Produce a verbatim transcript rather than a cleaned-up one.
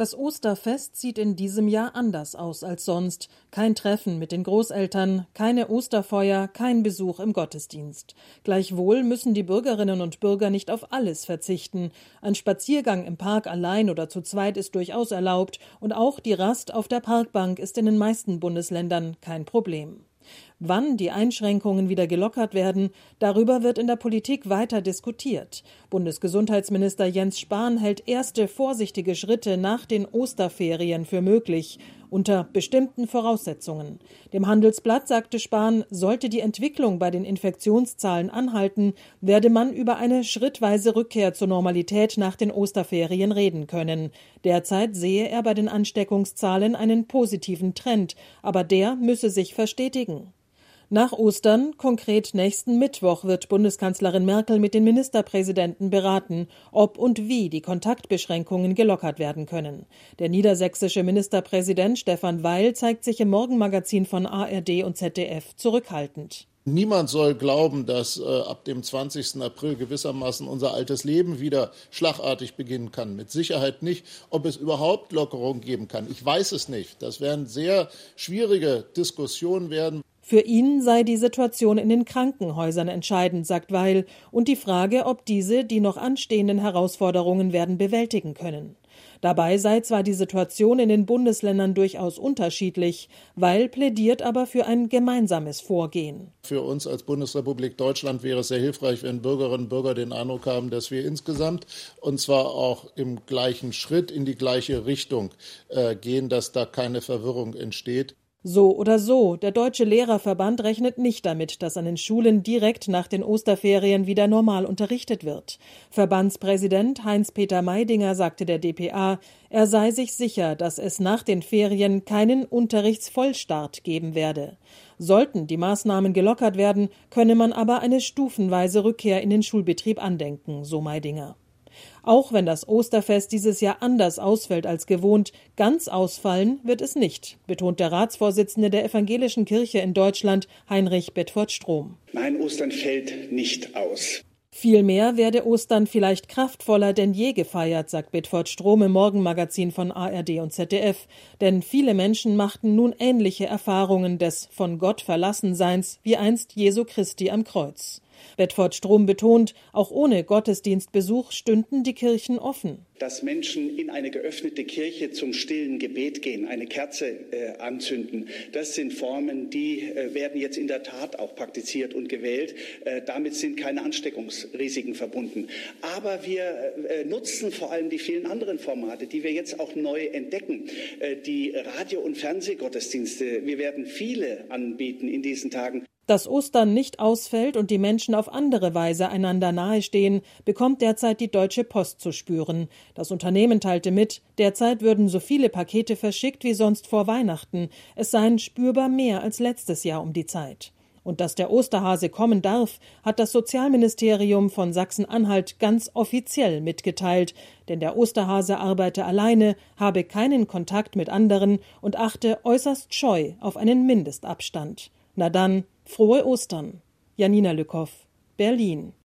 Das Osterfest sieht in diesem Jahr anders aus als sonst. Kein Treffen mit den Großeltern, keine Osterfeuer, kein Besuch im Gottesdienst. Gleichwohl müssen die Bürgerinnen und Bürger nicht auf alles verzichten. Ein Spaziergang im Park allein oder zu zweit ist durchaus erlaubt und auch die Rast auf der Parkbank ist in den meisten Bundesländern kein Problem. Wann die Einschränkungen wieder gelockert werden, darüber wird in der Politik weiter diskutiert. Bundesgesundheitsminister Jens Spahn hält erste vorsichtige Schritte nach den Osterferien für möglich, unter bestimmten Voraussetzungen. Dem Handelsblatt sagte Spahn, sollte die Entwicklung bei den Infektionszahlen anhalten, werde man über eine schrittweise Rückkehr zur Normalität nach den Osterferien reden können. Derzeit sehe er bei den Ansteckungszahlen einen positiven Trend, aber der müsse sich verstetigen. Nach Ostern, konkret nächsten Mittwoch, wird Bundeskanzlerin Merkel mit den Ministerpräsidenten beraten, ob und wie die Kontaktbeschränkungen gelockert werden können. Der niedersächsische Ministerpräsident Stefan Weil zeigt sich im Morgenmagazin von A R D und Z D F zurückhaltend. Niemand soll glauben, dass äh, ab dem zwanzigsten April gewissermaßen unser altes Leben wieder schlagartig beginnen kann. Mit Sicherheit nicht. Ob es überhaupt Lockerungen geben kann, ich weiß es nicht. Das werden sehr schwierige Diskussionen werden. Für ihn sei die Situation in den Krankenhäusern entscheidend, sagt Weil, und die Frage, ob diese die noch anstehenden Herausforderungen werden bewältigen können. Dabei sei zwar die Situation in den Bundesländern durchaus unterschiedlich, Weil plädiert aber für ein gemeinsames Vorgehen. Für uns als Bundesrepublik Deutschland wäre es sehr hilfreich, wenn Bürgerinnen und Bürger den Eindruck haben, dass wir insgesamt, und zwar auch im gleichen Schritt in die gleiche Richtung äh, gehen, dass da keine Verwirrung entsteht. So oder so, der Deutsche Lehrerverband rechnet nicht damit, dass an den Schulen direkt nach den Osterferien wieder normal unterrichtet wird. Verbandspräsident Heinz-Peter Meidinger sagte der D P A, er sei sich sicher, dass es nach den Ferien keinen Unterrichtsvollstart geben werde. Sollten die Maßnahmen gelockert werden, könne man aber eine stufenweise Rückkehr in den Schulbetrieb andenken, so Meidinger. Auch wenn das Osterfest dieses Jahr anders ausfällt als gewohnt, ganz ausfallen wird es nicht, betont der Ratsvorsitzende der Evangelischen Kirche in Deutschland, Heinrich Bedford-Strom. Nein, Ostern fällt nicht aus. Vielmehr werde Ostern vielleicht kraftvoller denn je gefeiert, sagt Bedford-Strom im Morgenmagazin von A R D und Z D F. Denn viele Menschen machten nun ähnliche Erfahrungen des von Gott Verlassenseins wie einst Jesu Christi am Kreuz. Bedford-Strom betont, auch ohne Gottesdienstbesuch stünden die Kirchen offen. Dass Menschen in eine geöffnete Kirche zum stillen Gebet gehen, eine Kerze äh, anzünden, das sind Formen, die äh, werden jetzt in der Tat auch praktiziert und gewählt. Äh, damit sind keine Ansteckungsrisiken verbunden. Aber wir äh, nutzen vor allem die vielen anderen Formate, die wir jetzt auch neu entdecken. Äh, die Radio- und Fernsehgottesdienste, wir werden viele anbieten in diesen Tagen. Dass Ostern nicht ausfällt und die Menschen auf andere Weise einander nahestehen, bekommt derzeit die Deutsche Post zu spüren. Das Unternehmen teilte mit, derzeit würden so viele Pakete verschickt wie sonst vor Weihnachten. Es seien spürbar mehr als letztes Jahr um die Zeit. Und dass der Osterhase kommen darf, hat das Sozialministerium von Sachsen-Anhalt ganz offiziell mitgeteilt. Denn der Osterhase arbeite alleine, habe keinen Kontakt mit anderen und achte äußerst scheu auf einen Mindestabstand. Na dann, frohe Ostern. Janina Lückhoff, Berlin.